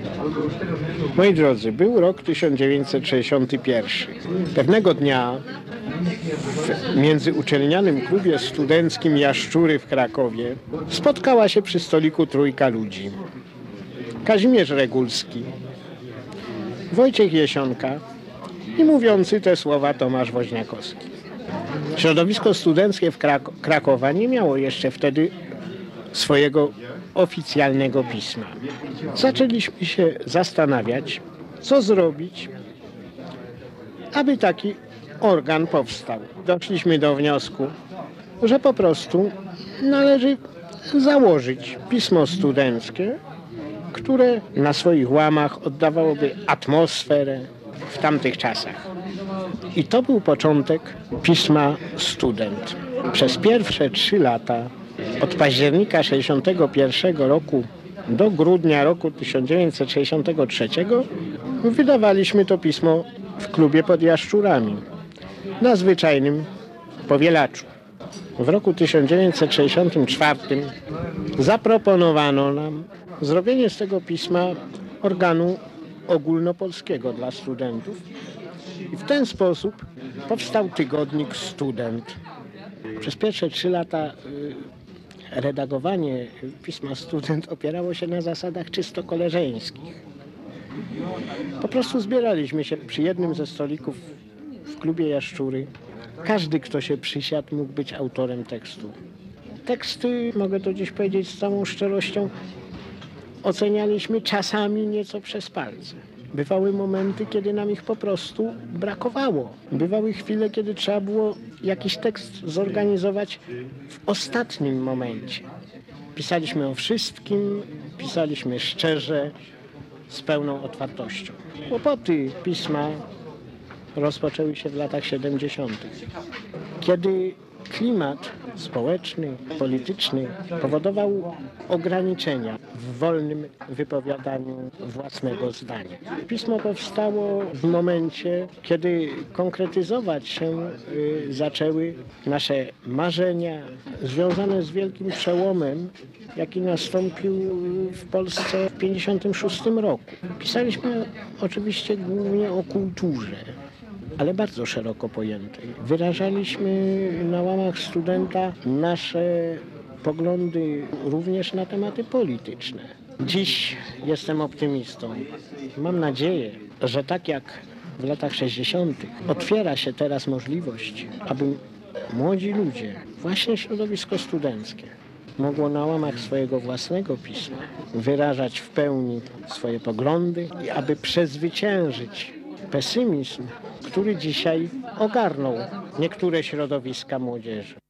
Moi drodzy, był rok 1961. Pewnego dnia w międzyuczelnianym klubie studenckim Jaszczury w Krakowie spotkała się przy stoliku trójka ludzi. Kazimierz Regulski, Wojciech Jesionka i mówiący te słowa Tomasz Woźniakowski. Środowisko studenckie w Krakowa nie miało jeszcze wtedy swojego oficjalnego pisma. Zaczęliśmy się zastanawiać, co zrobić, aby taki organ powstał. Doszliśmy do wniosku, że po prostu należy założyć pismo studenckie, które na swoich łamach oddawałoby atmosferę w tamtych czasach. I to był początek pisma Student. Przez pierwsze 3 lata, od października 1961 roku do grudnia roku 1963, wydawaliśmy to pismo w klubie pod Jaszczurami, na zwyczajnym powielaczu. W roku 1964 zaproponowano nam zrobienie z tego pisma organu ogólnopolskiego dla studentów i w ten sposób powstał tygodnik Student. Przez pierwsze 3 lata redagowanie pisma Student opierało się na zasadach czysto koleżeńskich. Po prostu zbieraliśmy się przy jednym ze stolików w klubie Jaszczury. Każdy, kto się przysiadł, mógł być autorem tekstu. Teksty, mogę to dziś powiedzieć z całą szczerością, ocenialiśmy czasami nieco przez palce. Bywały momenty, kiedy nam ich po prostu brakowało. Bywały chwile, kiedy trzeba było jakiś tekst zorganizować w ostatnim momencie. Pisaliśmy o wszystkim, pisaliśmy szczerze, z pełną otwartością. Kłopoty pisma rozpoczęły się w latach 70., kiedy klimat społeczny, polityczny powodował ograniczenia w wolnym wypowiadaniu własnego zdania. Pismo powstało w momencie, kiedy konkretyzować się zaczęły nasze marzenia związane z wielkim przełomem, jaki nastąpił w Polsce w 1956 roku. Pisaliśmy oczywiście głównie o kulturze, ale bardzo szeroko pojętej. Wyrażaliśmy na łamach Studenta nasze poglądy również na tematy polityczne. Dziś jestem optymistą. Mam nadzieję, że tak jak w latach 60. otwiera się teraz możliwość, aby młodzi ludzie, właśnie środowisko studenckie, mogło na łamach swojego własnego pisma wyrażać w pełni swoje poglądy i aby przezwyciężyć pesymizm, który dzisiaj ogarnął niektóre środowiska młodzieży.